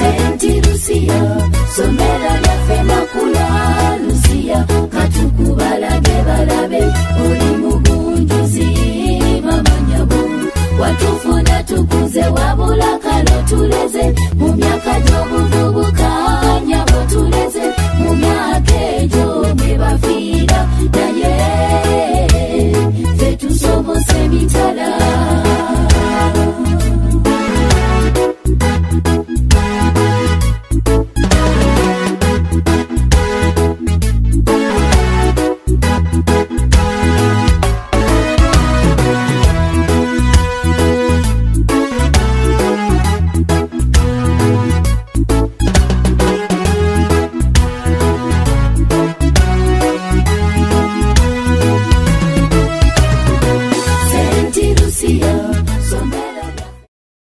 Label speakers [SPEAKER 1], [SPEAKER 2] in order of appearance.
[SPEAKER 1] Senti Lucia somera lyaffe makula Lucia katukubalage balabe oli mugunjuzi mama nyabo watufuna tukuze wabula kalo tule